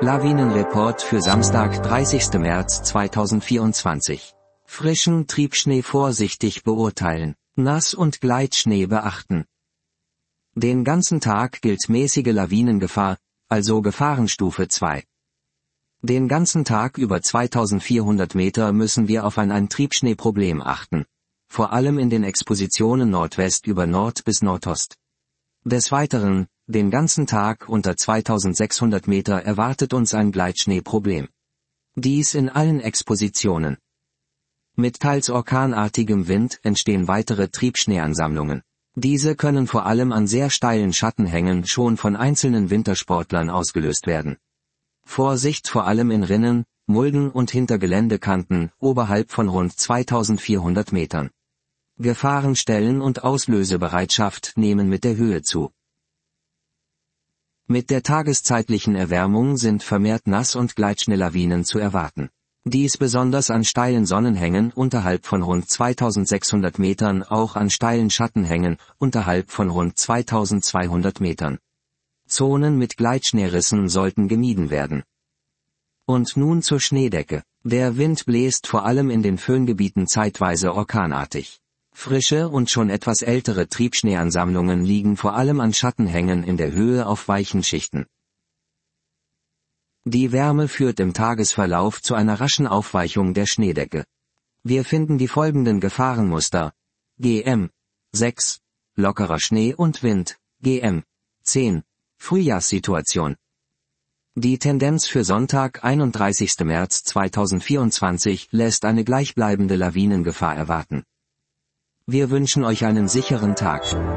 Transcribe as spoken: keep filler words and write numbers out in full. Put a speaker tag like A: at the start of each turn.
A: Lawinenreport für Samstag, dreißigsten März zweitausendvierundzwanzig. Frischen Triebschnee vorsichtig beurteilen, Nass- und Gleitschnee beachten. Den ganzen Tag gilt mäßige Lawinengefahr, also Gefahrenstufe zwei. Den ganzen Tag über zweitausendvierhundert Meter müssen wir auf ein, ein Triebschneeproblem achten. Vor allem in den Expositionen Nordwest über Nord bis Nordost. Des Weiteren, den ganzen Tag unter zweitausendsechshundert Meter erwartet uns ein Gleitschneeproblem. Dies in allen Expositionen. Mit teils orkanartigem Wind entstehen weitere Triebschneeansammlungen. Diese können vor allem an sehr steilen Schattenhängen schon von einzelnen Wintersportlern ausgelöst werden. Vorsicht vor allem in Rinnen, Mulden und hinter Geländekanten, oberhalb von rund zweitausendvierhundert Metern. Gefahrenstellen und Auslösebereitschaft nehmen mit der Höhe zu. Mit der tageszeitlichen Erwärmung sind vermehrt Nass- und Gleitschneelawinen zu erwarten. Dies besonders an steilen Sonnenhängen unterhalb von rund zweitausendsechshundert Metern, auch an steilen Schattenhängen unterhalb von rund zweitausendzweihundert Metern. Zonen mit Gleitschneerissen sollten gemieden werden. Und nun zur Schneedecke. Der Wind bläst vor allem in den Föhngebieten zeitweise orkanartig. Frische und schon etwas ältere Triebschneeansammlungen liegen vor allem an Schattenhängen in der Höhe auf weichen Schichten. Die Wärme führt im Tagesverlauf zu einer raschen Aufweichung der Schneedecke. Wir finden die folgenden Gefahrenmuster: G M sechs, lockerer Schnee und Wind, G M zehn, Frühjahrssituation. Die Tendenz für Sonntag, einunddreißigsten März zweitausendvierundzwanzig, lässt eine gleichbleibende Lawinengefahr erwarten. Wir wünschen euch einen sicheren Tag.